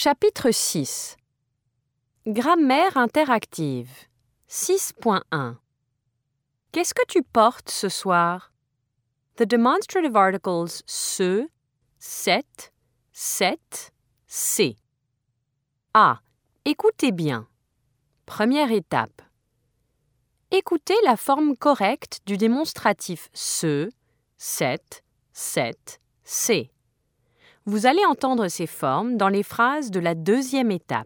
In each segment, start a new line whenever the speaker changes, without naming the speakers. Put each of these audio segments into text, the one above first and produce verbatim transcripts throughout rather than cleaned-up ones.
Chapitre six. Grammaire interactive. six point un. Qu'est-ce que tu portes ce soir? The demonstrative articles ce, cette, cette, c'est. A. Écoutez bien. Première étape. Écoutez la forme correcte du démonstratif ce, cette, cette, c'est. Vous allez entendre ces formes dans les phrases de la deuxième étape.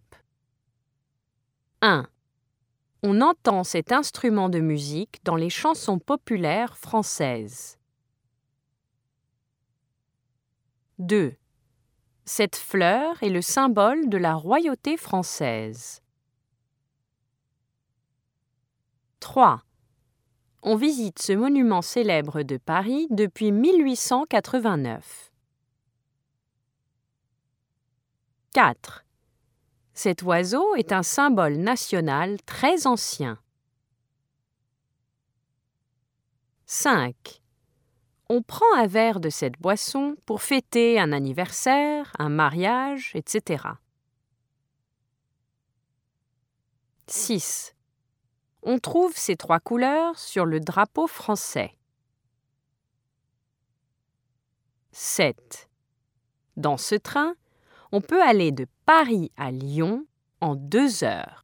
un. On entend cet instrument de musique dans les chansons populaires françaises. deux. Cette fleur est le symbole de la royauté française. trois. On visite ce monument célèbre de Paris depuis mille huit cent quatre-vingt-neuf. quatre. Cet oiseau est un symbole national très ancien. cinq. On prend un verre de cette boisson pour fêter un anniversaire, un mariage, et cetera. six. On trouve ces trois couleurs sur le drapeau français. sept. Dans ce train, on peut aller de Paris à Lyon en deux heures.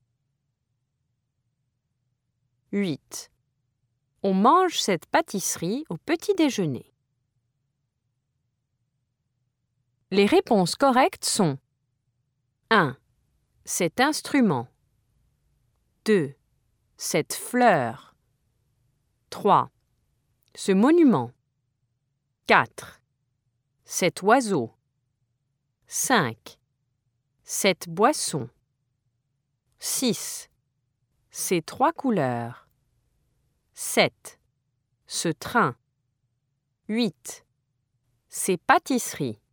huit. On mange cette pâtisserie au petit déjeuner. Les réponses correctes sont un. Cet instrument. deux. Cette fleur. trois. Ce monument. quatre. Cet oiseau. cinq. Cette boisson. six. Ces trois couleurs. sept. Ce train. huit. Ces pâtisseries.